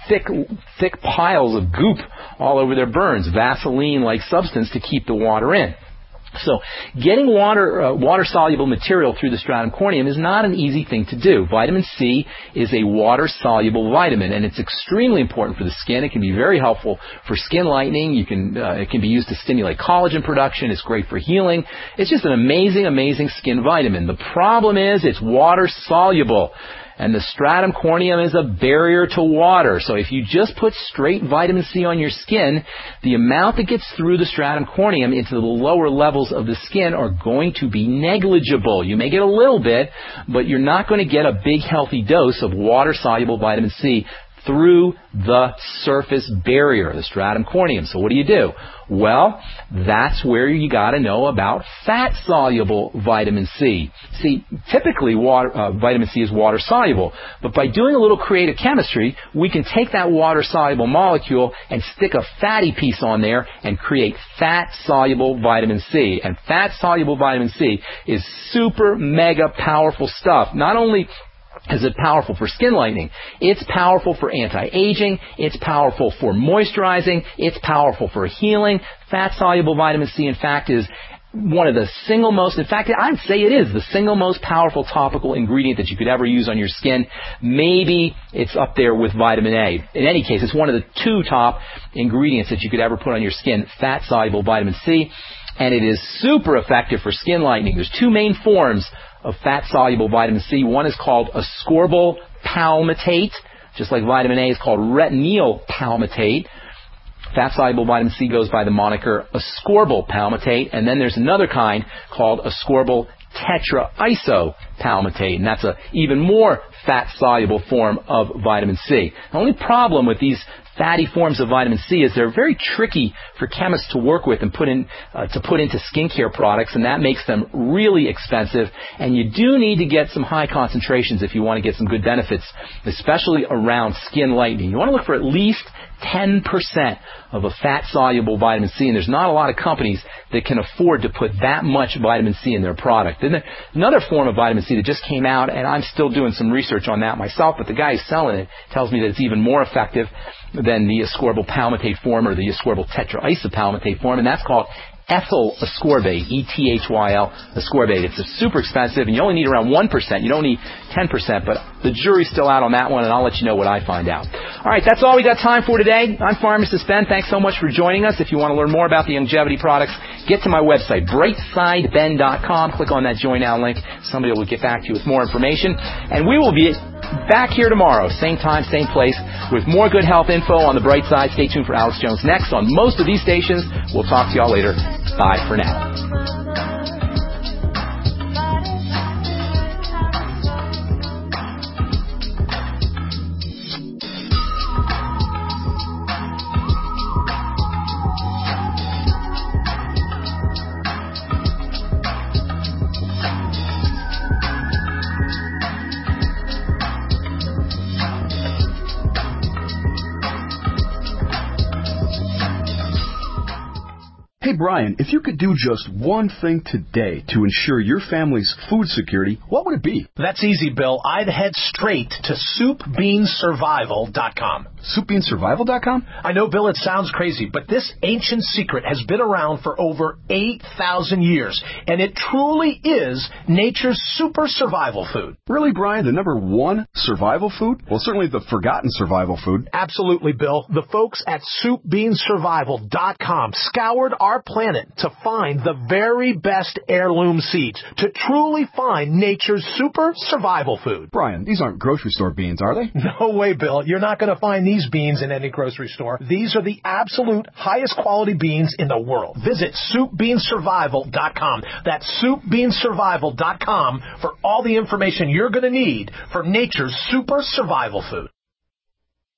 thick, thick piles of goop all over their burns, Vaseline-like substance to keep the water in. So getting water, uh, water-soluble material through the stratum corneum is not an easy thing to do. Vitamin C is a water-soluble vitamin, and it's extremely important for the skin. It can be very helpful for skin lightening. You can, uh, it can be used to stimulate collagen production. It's great for healing. It's just an amazing, amazing skin vitamin. The problem is it's water-soluble. And the stratum corneum is a barrier to water. So if you just put straight vitamin C on your skin, the amount that gets through the stratum corneum into the lower levels of the skin are going to be negligible. You may get a little bit, but you're not going to get a big healthy dose of water-soluble vitamin C through the surface barrier, the stratum corneum. So what do you do? Well, that's where you got to know about fat-soluble vitamin C. See, typically water, uh, vitamin C is water-soluble, but by doing a little creative chemistry, we can take that water-soluble molecule and stick a fatty piece on there and create fat-soluble vitamin C. And fat-soluble vitamin C is super mega powerful stuff. Not only is it powerful for skin lightening, it's powerful for anti-aging, it's powerful for moisturizing, it's powerful for healing. Fat-soluble vitamin C, in fact, is one of the single most, in fact, I'd say it is the single most powerful topical ingredient that you could ever use on your skin. Maybe it's up there with vitamin A. In any case, it's one of the two top ingredients that you could ever put on your skin, fat-soluble vitamin C, and it is super effective for skin lightening. There's two main forms of fat-soluble vitamin C. One is called ascorbyl palmitate, just like vitamin A is called retinoyl palmitate. Fat-soluble vitamin C goes by the moniker ascorbyl palmitate, and then there's another kind called ascorbyl tetraisopalmitate, and that's an even more fat-soluble form of vitamin C. The only problem with these fatty forms of vitamin C is they're very tricky for chemists to work with and put in uh, to put into skincare products, and that makes them really expensive. And you do need to get some high concentrations if you want to get some good benefits, especially around skin lightening. You want to look for at least ten percent of a fat-soluble vitamin C, and there's not a lot of companies that can afford to put that much vitamin C in their product. Then another form of vitamin C that just came out, and I'm still doing some research on that myself, but the guy who's selling it tells me that it's even more effective than the ascorbyl palmitate form or the ascorbyl tetraisopalmitate form, and that's called ethyl ascorbate, E T H Y L ascorbate. It's super expensive, and you only need around one percent. You don't need ten percent, but the jury's still out on that one, and I'll let you know what I find out. All right, that's all we got time for today. I'm Pharmacist Ben. Thanks so much for joining us. If you want to learn more about the longevity products, get to my website, brightside ben dot com. Click on that Join Now link. Somebody will get back to you with more information, and we will be back here tomorrow, same time, same place, with more good health info on the bright side. Stay tuned for Alex Jones next on most of these stations. We'll talk to y'all later. Bye for now. Hey Brian, if you could do just one thing today to ensure your family's food security, what would it be? That's easy, Bill. I'd head straight to soup bean survival dot com. soup bean survival dot com? I know, Bill, it sounds crazy, but this ancient secret has been around for over eight thousand years, and it truly is nature's super survival food. Really, Brian? The number one survival food? Well, certainly the forgotten survival food. Absolutely, Bill. The folks at soup bean survival dot com scoured our planet to find the very best heirloom seeds, to truly find nature's super survival food. Brian, these aren't grocery store beans, are they? No way, Bill. You're not going to find these beans in any grocery store. These are the absolute highest quality beans in the world. Visit soup bean survival dot com. That's soup bean survival dot com for all the information you're going to need for nature's super survival food.